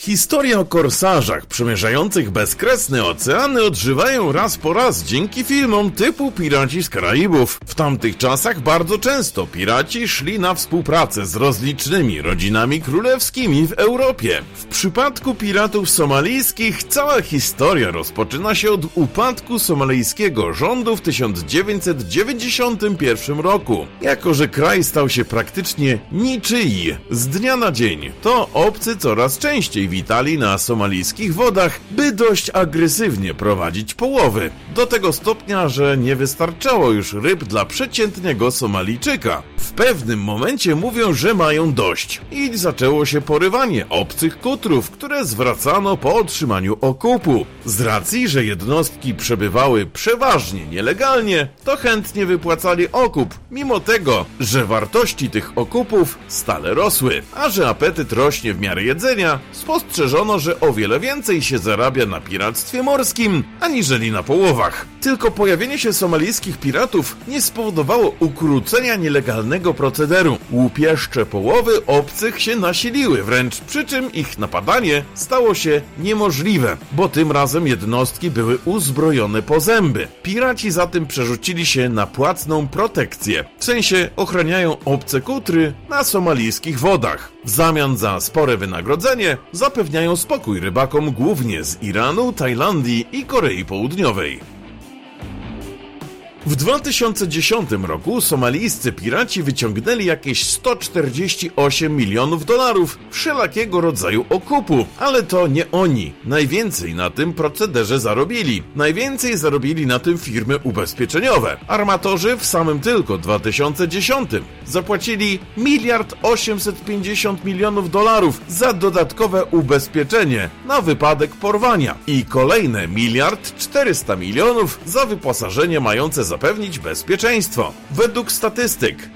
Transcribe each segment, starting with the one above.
Historie o korsarzach przemierzających bezkresne oceany odżywają raz po raz dzięki filmom typu Piraci z Karaibów. W tamtych czasach bardzo często piraci szli na współpracę z rozlicznymi rodzinami królewskimi w Europie. W przypadku piratów somalijskich cała historia rozpoczyna się od upadku somalijskiego rządu w 1991 roku. Jako że kraj stał się praktycznie niczyj z dnia na dzień, to obcy coraz częściej witali na somalijskich wodach, by dość agresywnie prowadzić połowy. Do tego stopnia, że nie wystarczało już ryb dla przeciętnego Somalijczyka. W pewnym momencie mówią, że mają dość i zaczęło się porywanie obcych kutrów, które zwracano po otrzymaniu okupu. Z racji, że jednostki przebywały przeważnie nielegalnie, to chętnie wypłacali okup, mimo tego, że wartości tych okupów stale rosły, a że apetyt rośnie w miarę jedzenia, spostrzeżono, że o wiele więcej się zarabia na piractwie morskim, aniżeli na połowach. Tylko pojawienie się somalijskich piratów nie spowodowało ukrócenia nielegalnego procederu. Łupieszcze połowy obcych się nasiliły wręcz, przy czym ich napadanie stało się niemożliwe, bo tym razem jednostki były uzbrojone po zęby. Piraci zatem przerzucili się na płatną protekcję, w sensie ochraniają obce kutry na somalijskich wodach. W zamian za spore wynagrodzenie zapewniają spokój rybakom głównie z Iranu, Tajlandii i Korei Południowej. W 2010 roku somalijscy piraci wyciągnęli jakieś $148 milionów wszelakiego rodzaju okupu, ale to nie oni najwięcej na tym procederze zarobili. Najwięcej zarobili na tym firmy ubezpieczeniowe. Armatorzy w samym tylko 2010 zapłacili $1,850 milionów za dodatkowe ubezpieczenie na wypadek porwania i kolejne $1,400 milionów za wyposażenie mające zapewnić bezpieczeństwo. Według statystyk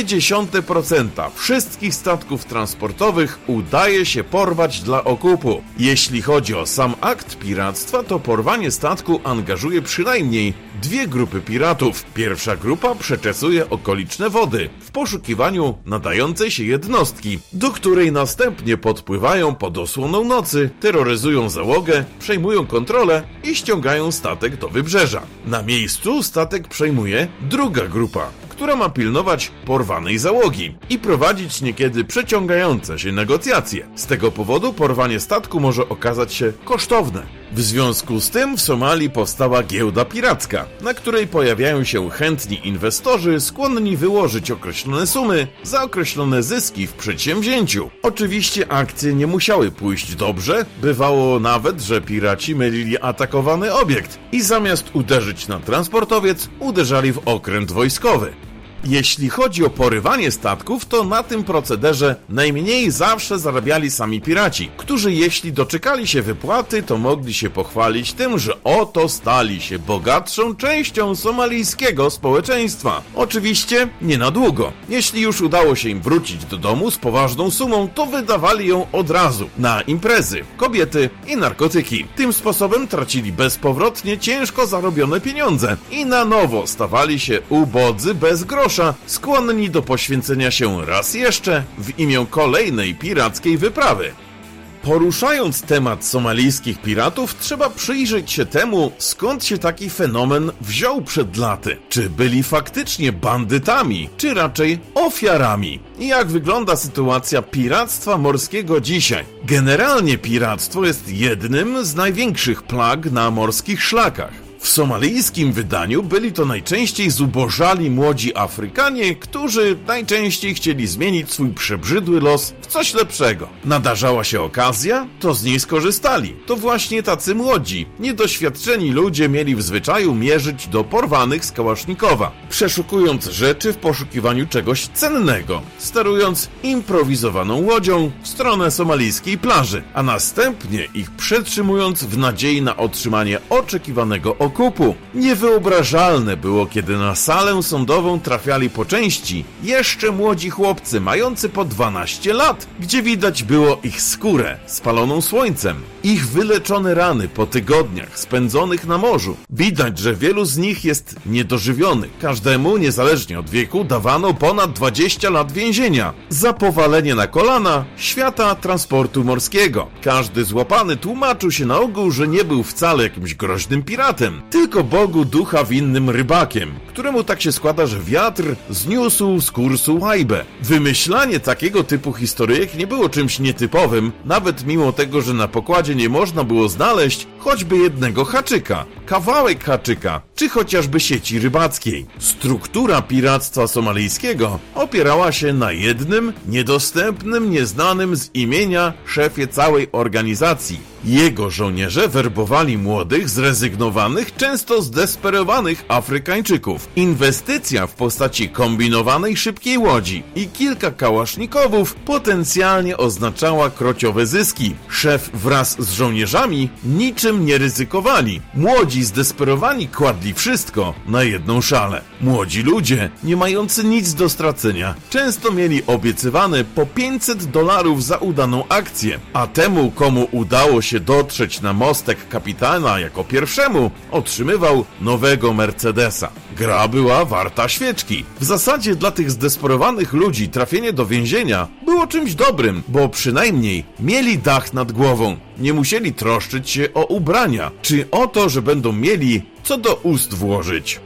0,2% wszystkich statków transportowych udaje się porwać dla okupu. Jeśli chodzi o sam akt piractwa, to porwanie statku angażuje przynajmniej dwie grupy piratów. Pierwsza grupa przeczesuje okoliczne wody w poszukiwaniu nadającej się jednostki, do której następnie podpływają pod osłoną nocy, terroryzują załogę, przejmują kontrolę i ściągają statek do wybrzeża. Na miejscu statek przejmuje druga grupa, która ma pilnować porwanej załogi i prowadzić niekiedy przeciągające się negocjacje. Z tego powodu porwanie statku może okazać się kosztowne. W związku z tym w Somalii powstała giełda piracka, na której pojawiają się chętni inwestorzy skłonni wyłożyć określone sumy za określone zyski w przedsięwzięciu. Oczywiście akcje nie musiały pójść dobrze, bywało nawet, że piraci mylili atakowany obiekt i zamiast uderzyć na transportowiec, uderzali w okręt wojskowy. Jeśli chodzi o porywanie statków, to na tym procederze najmniej zawsze zarabiali sami piraci, którzy jeśli doczekali się wypłaty, to mogli się pochwalić tym, że oto stali się bogatszą częścią somalijskiego społeczeństwa. Oczywiście nie na długo. Jeśli już udało się im wrócić do domu z poważną sumą, to wydawali ją od razu na imprezy, kobiety i narkotyki. Tym sposobem tracili bezpowrotnie ciężko zarobione pieniądze i na nowo stawali się ubodzy bez grosza, skłonni do poświęcenia się raz jeszcze w imię kolejnej pirackiej wyprawy. Poruszając temat somalijskich piratów, trzeba przyjrzeć się temu, skąd się taki fenomen wziął przed laty. Czy byli faktycznie bandytami, czy raczej ofiarami? I jak wygląda sytuacja piractwa morskiego dzisiaj? Generalnie piractwo jest jednym z największych plag na morskich szlakach. W somalijskim wydaniu byli to najczęściej zubożali młodzi Afrykanie, którzy najczęściej chcieli zmienić swój przebrzydły los w coś lepszego. Nadarzała się okazja, to z niej skorzystali. To właśnie tacy młodzi, niedoświadczeni ludzie mieli w zwyczaju mierzyć do porwanych z kałasznikowa, przeszukując rzeczy w poszukiwaniu czegoś cennego, sterując improwizowaną łodzią w stronę somalijskiej plaży, a następnie ich przetrzymując w nadziei na otrzymanie oczekiwanego okupu. pokupu. Niewyobrażalne było, kiedy na salę sądową trafiali po części jeszcze młodzi chłopcy mający po 12 lat, gdzie widać było ich skórę spaloną słońcem, ich wyleczone rany po tygodniach spędzonych na morzu. Widać, że wielu z nich jest niedożywionych. Każdemu, niezależnie od wieku, dawano ponad 20 lat więzienia za powalenie na kolana świata transportu morskiego. Każdy złapany tłumaczył się na ogół, że nie był wcale jakimś groźnym piratem, tylko Bogu ducha winnym rybakiem, któremu tak się składa, że wiatr zniósł z kursu łajbę. Wymyślanie takiego typu historyjek nie było czymś nietypowym, nawet mimo tego, że na pokładzie nie można było znaleźć choćby jednego haczyka, kawałek haczyka, czy chociażby sieci rybackiej. Struktura piractwa somalijskiego opierała się na jednym, niedostępnym, nieznanym z imienia szefie całej organizacji. Jego żołnierze werbowali młodych, zrezygnowanych, często zdesperowanych Afrykańczyków. Inwestycja w postaci kombinowanej szybkiej łodzi i kilka kałasznikowów potencjalnie oznaczała krociowe zyski. Szef wraz z żołnierzami niczym nie ryzykowali. Młodzi zdesperowani kładli wszystko na jedną szalę. Młodzi ludzie, nie mający nic do stracenia, często mieli obiecywane po $500 za udaną akcję, a temu, komu udało się dotrzeć na mostek kapitana jako pierwszemu, otrzymywał nowego Mercedesa. Gra była warta świeczki. W zasadzie dla tych zdesperowanych ludzi trafienie do więzienia było czymś dobrym, bo przynajmniej mieli dach nad głową. Nie musieli troszczyć się o ubrania, czy o to, że będą mieli co do ust włożyć.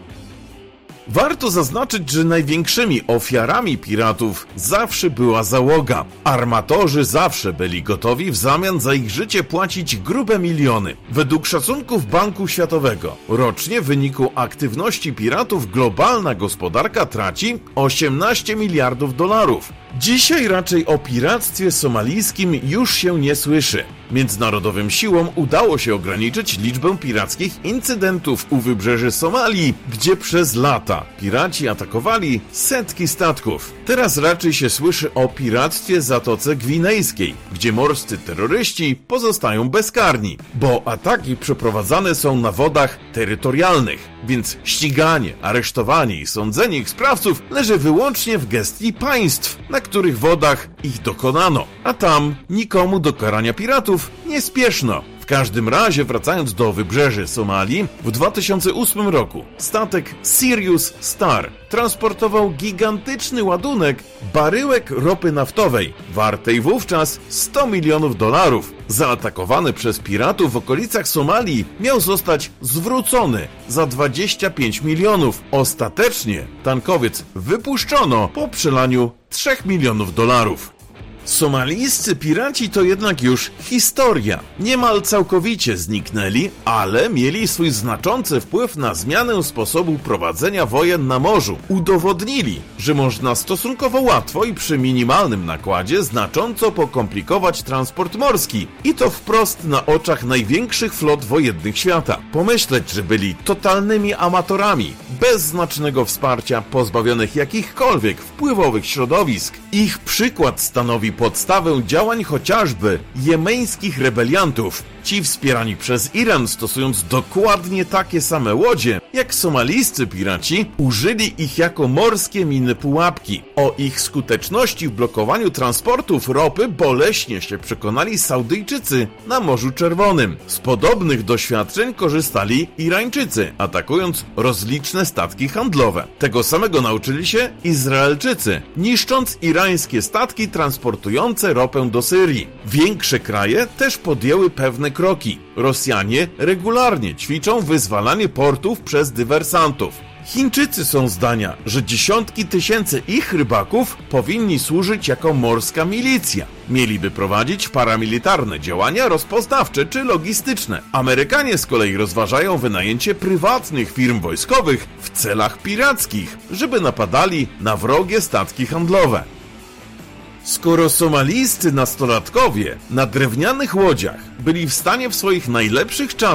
Warto zaznaczyć, że największymi ofiarami piratów zawsze była załoga. Armatorzy zawsze byli gotowi w zamian za ich życie płacić grube miliony. Według szacunków Banku Światowego rocznie w wyniku aktywności piratów globalna gospodarka traci $18 miliardów. Dzisiaj raczej o piractwie somalijskim już się nie słyszy. Międzynarodowym siłom udało się ograniczyć liczbę pirackich incydentów u wybrzeży Somalii, gdzie przez lata piraci atakowali setki statków. Teraz raczej się słyszy o piractwie w Zatoce Gwinejskiej, gdzie morscy terroryści pozostają bezkarni, bo ataki przeprowadzane są na wodach terytorialnych, więc ściganie, aresztowanie i sądzenie ich sprawców leży wyłącznie w gestii państw, na których wodach ich dokonano, a tam nikomu do karania piratów nie spieszno. W każdym razie, wracając do wybrzeży Somalii, w 2008 roku statek Sirius Star transportował gigantyczny ładunek baryłek ropy naftowej, wartej wówczas $100 milionów. Zaatakowany przez piratów w okolicach Somalii miał zostać zwrócony za 25 milionów. Ostatecznie tankowiec wypuszczono po przelaniu $3 milionów. Somalijscy piraci to jednak już historia. Niemal całkowicie zniknęli, ale mieli swój znaczący wpływ na zmianę sposobu prowadzenia wojen na morzu. Udowodnili, że można stosunkowo łatwo i przy minimalnym nakładzie znacząco pokomplikować transport morski i to wprost na oczach największych flot wojennych świata. Pomyśleć, że byli totalnymi amatorami, bez znacznego wsparcia, pozbawionych jakichkolwiek wpływowych środowisk. Ich przykład stanowi podstawę działań chociażby jemeńskich rebeliantów. Ci wspierani przez Iran, stosując dokładnie takie same łodzie jak somalijscy piraci, użyli ich jako morskie miny pułapki. O ich skuteczności w blokowaniu transportów ropy boleśnie się przekonali Saudyjczycy na Morzu Czerwonym. Z podobnych doświadczeń korzystali Irańczycy, atakując rozliczne statki handlowe. Tego samego nauczyli się Izraelczycy, niszcząc irańskie statki transportujące ropę do Syrii. Większe kraje też podjęły pewne kroki. Rosjanie regularnie ćwiczą wyzwalanie portów przez dywersantów. Chińczycy są zdania, że dziesiątki tysięcy ich rybaków powinni służyć jako morska milicja. Mieliby prowadzić paramilitarne działania rozpoznawcze czy logistyczne. Amerykanie z kolei rozważają wynajęcie prywatnych firm wojskowych w celach pirackich, żeby napadali na wrogie statki handlowe. Skoro somalijscy nastolatkowie na drewnianych łodziach byli w stanie w swoich najlepszych czasach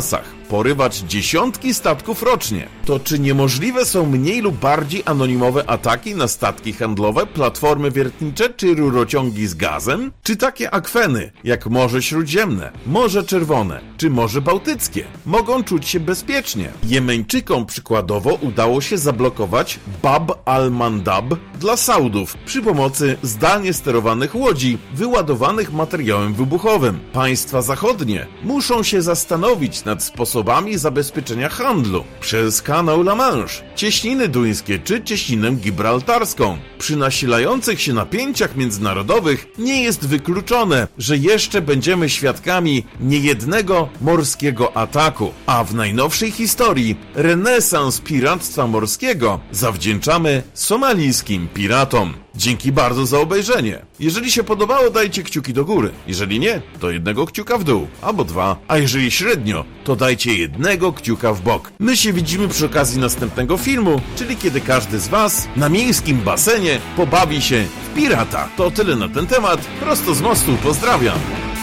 porywać dziesiątki statków rocznie. To czy niemożliwe są mniej lub bardziej anonimowe ataki na statki handlowe, platformy wiertnicze czy rurociągi z gazem? Czy takie akweny jak Morze Śródziemne, Morze Czerwone czy Morze Bałtyckie mogą czuć się bezpiecznie? Jemeńczykom przykładowo udało się zablokować Bab al-Mandab dla Saudów przy pomocy zdalnie sterowanych łodzi wyładowanych materiałem wybuchowym. Państwa zachodnie muszą się zastanowić nad sposobami zabezpieczenia handlu przez kanał La Manche, cieśniny duńskie czy cieśninę gibraltarską. Przy nasilających się napięciach międzynarodowych nie jest wykluczone, że jeszcze będziemy świadkami niejednego morskiego ataku. A w najnowszej historii renesans piractwa morskiego zawdzięczamy somalijskim piratom. Dzięki bardzo za obejrzenie. Jeżeli się podobało, dajcie kciuki do góry. Jeżeli nie, to jednego kciuka w dół, albo dwa. A jeżeli średnio, to dajcie jednego kciuka w bok. My się widzimy przy okazji następnego filmu, czyli kiedy każdy z was na miejskim basenie pobawi się w pirata. To tyle na ten temat. Prosto z mostu pozdrawiam.